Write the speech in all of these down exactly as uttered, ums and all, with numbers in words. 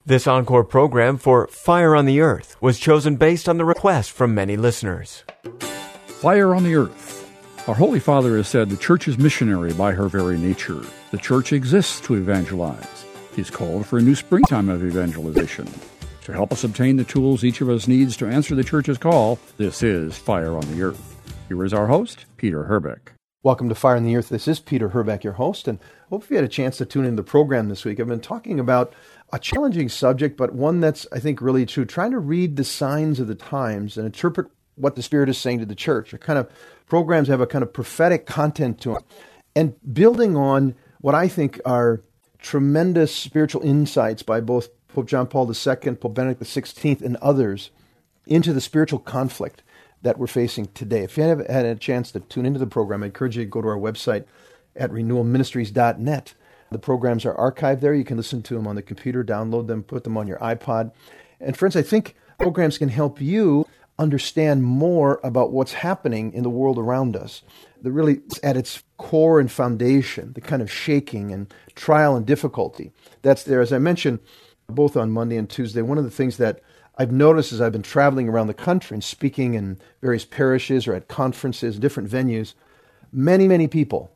This encore program for Fire on the Earth was chosen based on the request from many listeners. Fire on the Earth. Our Holy Father has said the Church is missionary by her very nature. The Church exists to evangelize. He's called for a new springtime of evangelization. To help us obtain the tools each of us needs to answer the Church's call, this is Fire on the Earth. Here is our host, Peter Herbeck. Welcome to Fire on the Earth. This is Peter Herbeck, your host, and hope you had a chance to tune into the program this week. I've been talking about a challenging subject, but one that's, I think, really true, trying to read the signs of the times and interpret what the Spirit is saying to the church. The kind of programs have a kind of prophetic content to them, and building on what I think are tremendous spiritual insights by both Pope John Paul the Second, Pope Benedict the Sixteenth, and others into the spiritual conflict that we're facing today. If you haven't had a chance to tune into the program, I encourage you to go to our website at renewal ministries dot net. The programs are archived there. You can listen to them on the computer, download them, put them on your iPod. And friends, I think programs can help you understand more about what's happening in the world around us. The really, at its core and foundation, the kind of shaking and trial and difficulty that's there. As I mentioned, both on Monday and Tuesday, one of the things that I've noticed as I've been traveling around the country and speaking in various parishes or at conferences, different venues, many, many people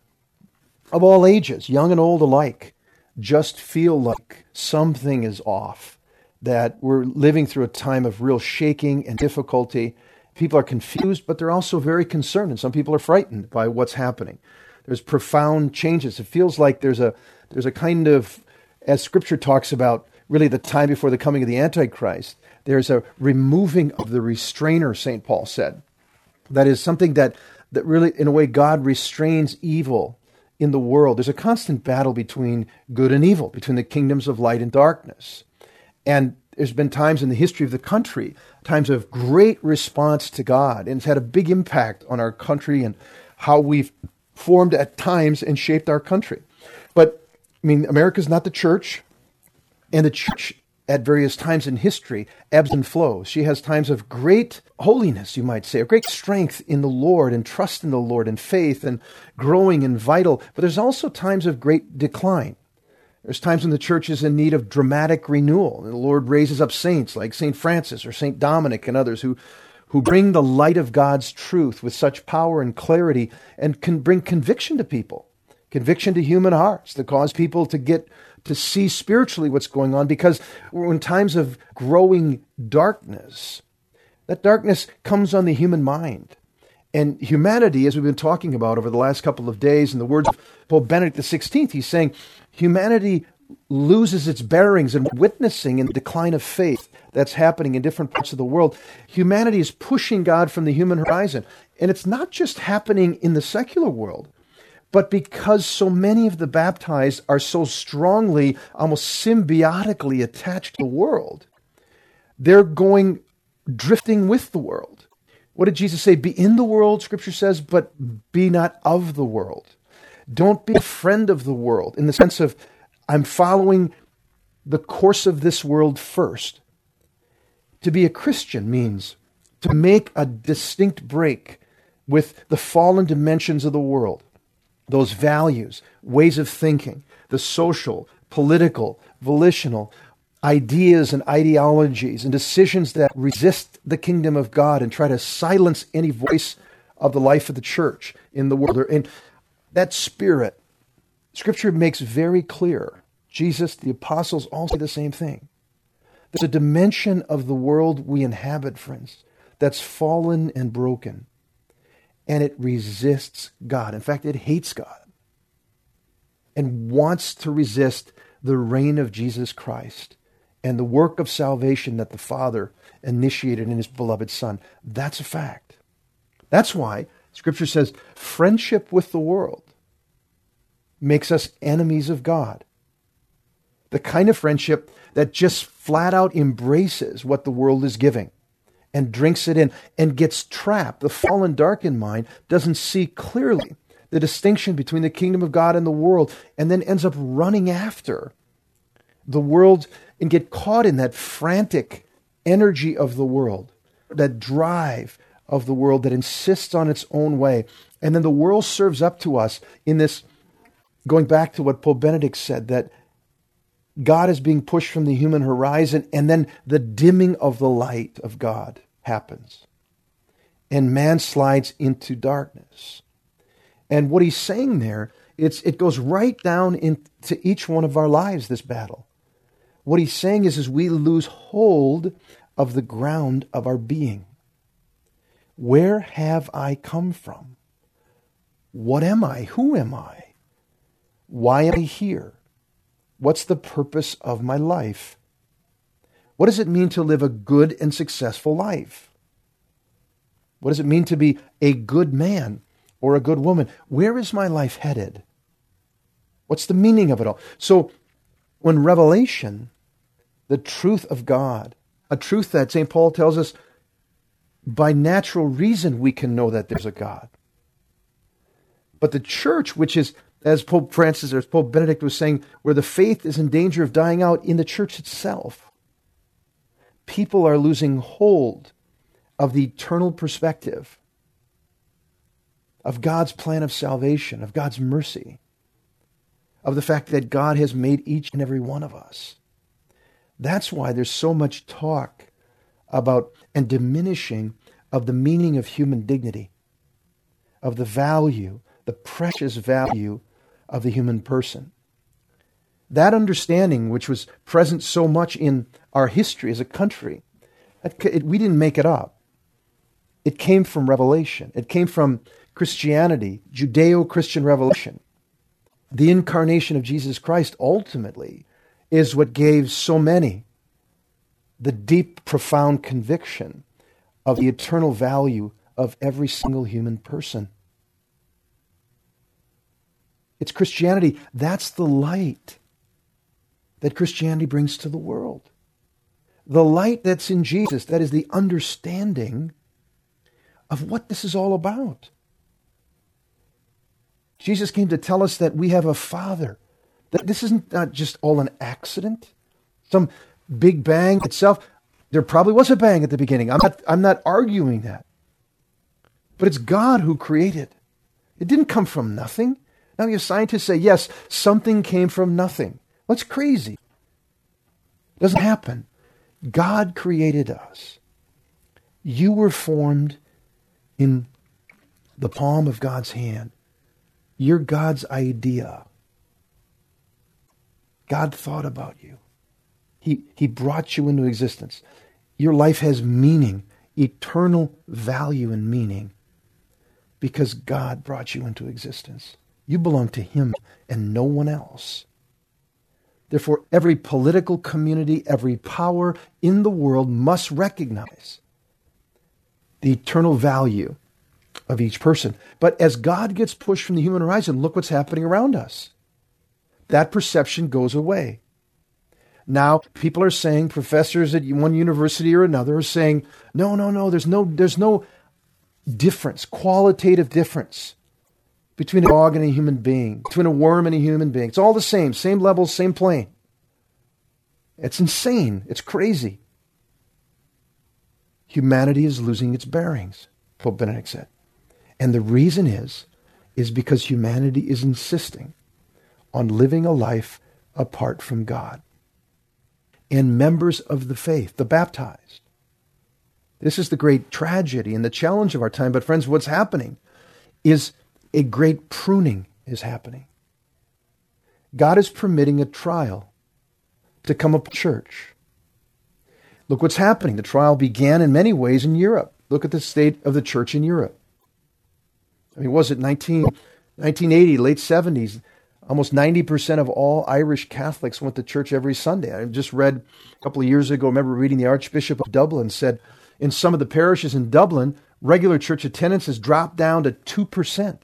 of all ages, young and old alike, just feel like something is off, that we're living through a time of real shaking and difficulty. People are confused, but they're also very concerned, and some people are frightened by what's happening. There's profound changes. It feels like there's a there's a kind of, as Scripture talks about, really the time before the coming of the Antichrist, there's a removing of the restrainer, Saint Paul said. That is something that, that really, in a way, God restrains evil in the world. There's a constant battle between good and evil, between the kingdoms of light and darkness. And there's been times in the history of the country, times of great response to God, and it's had a big impact on our country and how we've formed at times and shaped our country. But, I mean, America's not the church, and the church at various times in history ebbs and flows. She has times of great holiness, you might say, of great strength in the Lord and trust in the Lord and faith and growing and vital. But there's also times of great decline. There's times when the church is in need of dramatic renewal. And the Lord raises up saints like Saint Francis or Saint Dominic and others who, who bring the light of God's truth with such power and clarity and can bring conviction to people, conviction to human hearts that cause people to get to see spiritually what's going on, because we're in times of growing darkness. That darkness comes on the human mind. And humanity, as we've been talking about over the last couple of days, in the words of Pope Benedict the Sixteenth, he's saying humanity loses its bearings and witnessing in the decline of faith that's happening in different parts of the world. Humanity is pushing God from the human horizon. And it's not just happening in the secular world, but because so many of the baptized are so strongly, almost symbiotically attached to the world, they're going, drifting with the world. What did Jesus say? Be in the world, Scripture says, but be not of the world. Don't be a friend of the world in the sense of, I'm following the course of this world first. To be a Christian means to make a distinct break with the fallen dimensions of the world. Those values, ways of thinking, the social, political, volitional ideas and ideologies and decisions that resist the kingdom of God and try to silence any voice of the life of the church in the world. And that spirit, Scripture makes very clear. Jesus, the apostles all say the same thing. There's a dimension of the world we inhabit, friends, that's fallen and broken. And it resists God. In fact, it hates God and wants to resist the reign of Jesus Christ and the work of salvation that the Father initiated in His beloved Son. That's a fact. That's why Scripture says friendship with the world makes us enemies of God. The kind of friendship that just flat out embraces what the world is giving and drinks it in and gets trapped. The fallen, darkened mind doesn't see clearly the distinction between the kingdom of God and the world, and then ends up running after the world and get caught in that frantic energy of the world, that drive of the world that insists on its own way. And then the world serves up to us in this, going back to what Pope Benedict said, that God is being pushed from the human horizon, and then the dimming of the light of God happens. And man slides into darkness. And what he's saying there, it's, it goes right down into each one of our lives, this battle. What he's saying is, is we lose hold of the ground of our being. Where have I come from? What am I? Who am I? Why am I here? What's the purpose of my life? What does it mean to live a good and successful life? What does it mean to be a good man or a good woman? Where is my life headed? What's the meaning of it all? So when revelation, the truth of God, a truth that Saint Paul tells us by natural reason we can know that there's a God. But the church, which is, as Pope Francis or as Pope Benedict was saying, where the faith is in danger of dying out in the church itself, people are losing hold of the eternal perspective of God's plan of salvation, of God's mercy, of the fact that God has made each and every one of us. That's why there's so much talk about and diminishing of the meaning of human dignity, of the value, the precious value of the human person. That understanding, which was present so much in our history as a country, it, we didn't make it up. It came from revelation. It came from Christianity, Judeo-Christian revelation. The incarnation of Jesus Christ ultimately is what gave so many the deep, profound conviction of the eternal value of every single human person. It's Christianity. That's the light that Christianity brings to the world. The light that's in Jesus, that is the understanding of what this is all about. Jesus came to tell us that we have a Father. That this isn't not just all an accident, some big bang itself. There probably was a bang at the beginning. I'm not, I'm not arguing that. But it's God who created. It didn't come from nothing. Now you scientists say, yes, something came from nothing. Well, that's crazy. It doesn't happen. God created us. You were formed in the palm of God's hand. You're God's idea. God thought about you. He, he brought you into existence. Your life has meaning, eternal value and meaning, because God brought you into existence. You belong to Him and no one else. Therefore, every political community, every power in the world must recognize the eternal value of each person. But as God gets pushed from the human horizon, look what's happening around us. That perception goes away. Now, people are saying, professors at one university or another are saying, no, no, no, there's no, there's no difference, qualitative difference between a dog and a human being, between a worm and a human being. It's all the same, same level, same plane. It's insane. It's crazy. Humanity is losing its bearings, Pope Benedict said. And the reason is, is because humanity is insisting on living a life apart from God. And members of the faith, the baptized. This is the great tragedy and the challenge of our time. But friends, what's happening is a great pruning is happening. God is permitting a trial to come up church. Look what's happening. The trial began in many ways in Europe. Look at the state of the church in Europe. I mean, was it nineteen, nineteen eighty, late seventies? Almost ninety percent of all Irish Catholics went to church every Sunday. I just read a couple of years ago, I remember reading the Archbishop of Dublin said, in some of the parishes in Dublin, regular church attendance has dropped down to two percent.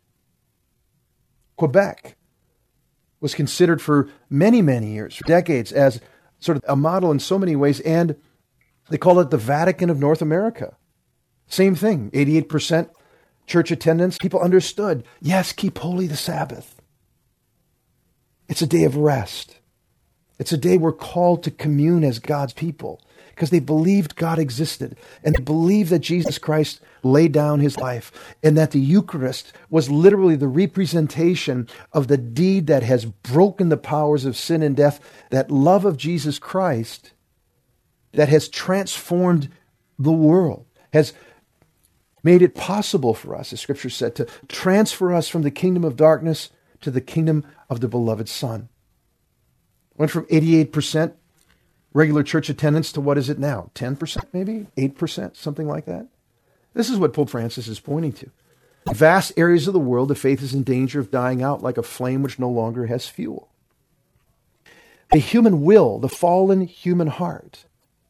Quebec was considered for many, many years, for decades, as sort of a model in so many ways, and they call it the Vatican of North America. Same thing, eighty-eight percent church attendance. People understood, yes, keep holy the Sabbath. It's a day of rest. It's a day we're called to commune as God's people because they believed God existed and they believed that Jesus Christ laid down his life and that the Eucharist was literally the representation of the deed that has broken the powers of sin and death, that love of Jesus Christ that has transformed the world, has made it possible for us, as Scripture said, to transfer us from the kingdom of darkness to the kingdom of the beloved Son. Went from eighty-eight percent regular church attendance to what is it now? ten percent maybe? eight percent? Something like that? This is what Pope Francis is pointing to. In vast areas of the world, the faith is in danger of dying out like a flame which no longer has fuel. The human will, the fallen human heart,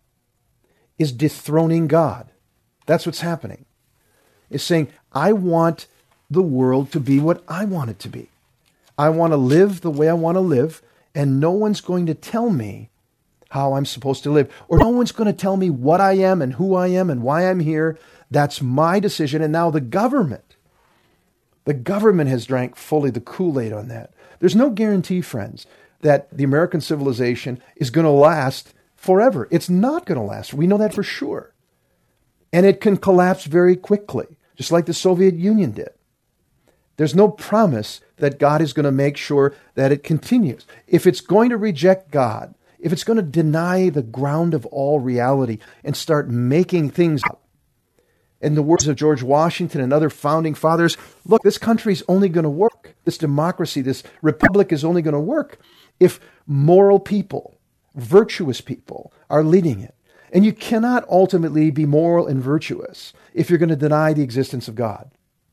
is dethroning God. That's what's happening. It's saying, I want the world to be what I want it to be. I want to live the way I want to live, and no one's going to tell me how I'm supposed to live, or no one's going to tell me what I am and who I am and why I'm here. That's my decision. And now the government, the government has drank fully the Kool-Aid on that. There's no guarantee, friends, that the American civilization is going to last forever. It's not going to last. We know that for sure. And it can collapse very quickly, just like the Soviet Union did. There's no promise that God is going to make sure that it continues. If it's going to reject God, if it's going to deny the ground of all reality and start making things up, in the words of George Washington and other founding fathers, look, this country's only going to work. This democracy, this republic is only going to work if moral people, virtuous people are leading it. And you cannot ultimately be moral and virtuous if you're going to deny the existence of God.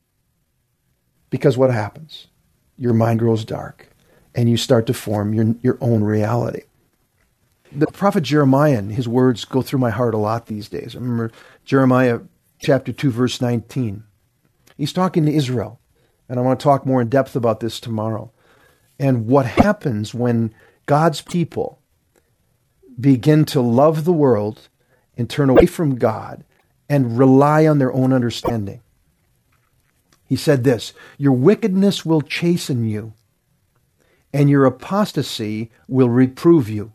Because what happens? Your mind grows dark and you start to form your, your own reality. The prophet Jeremiah and his words go through my heart a lot these days. I remember Jeremiah chapter two, verse nineteen. He's talking to Israel. And I want to talk more in depth about this tomorrow. And what happens when God's people begin to love the world and turn away from God and rely on their own understanding. He said this, your wickedness will chasten you, and your apostasy will reprove you.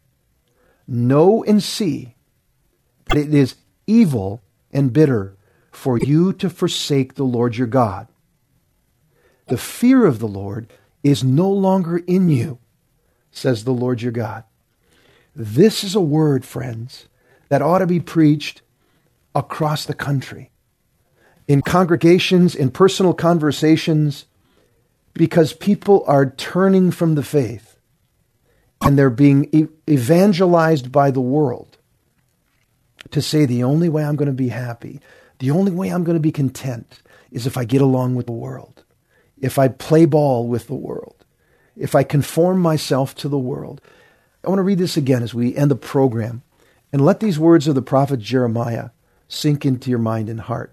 Know and see that it is evil and bitter for you to forsake the Lord your God. The fear of the Lord is no longer in you, says the Lord your God. This is a word, friends, that ought to be preached across the country, in congregations, in personal conversations, because people are turning from the faith and they're being e- evangelized by the world to say the only way I'm going to be happy, the only way I'm going to be content is if I get along with the world, if I play ball with the world, if I conform myself to the world. I want to read this again as we end the program and let these words of the prophet Jeremiah sink into your mind and heart.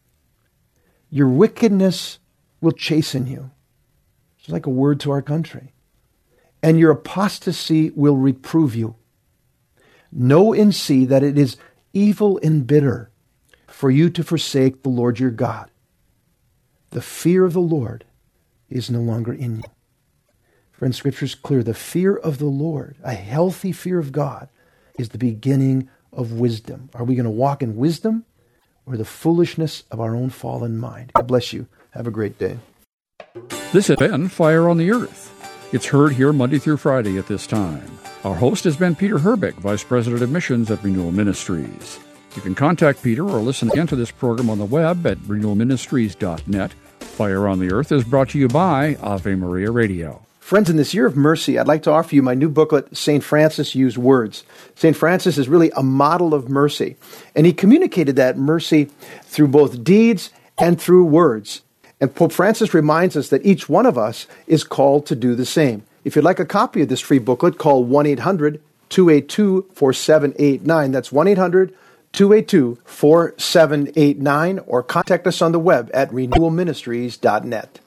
Your wickedness will chasten you. It's like a word to our country. And your apostasy will reprove you. Know and see that it is evil and bitter for you to forsake the Lord your God. The fear of the Lord is no longer in you. Friends, Scripture is clear. The fear of the Lord, a healthy fear of God, is the beginning of wisdom. Are we going to walk in wisdom or the foolishness of our own fallen mind? God bless you. Have a great day. This has been Fire on the Earth. It's heard here Monday through Friday at this time. Our host has been Peter Herbeck, Vice President of Missions at Renewal Ministries. You can contact Peter or listen again to this program on the web at renewal ministries dot net. Fire on the Earth is brought to you by Ave Maria Radio. Friends, in this year of mercy, I'd like to offer you my new booklet, Saint Francis Used Words. Saint Francis is really a model of mercy, and he communicated that mercy through both deeds and through words. And Pope Francis reminds us that each one of us is called to do the same. If you'd like a copy of this free booklet, call one eight hundred two eight two four seven eight nine. That's one eight hundred two eight two four seven eight nine, or contact us on the web at renewal ministries dot net.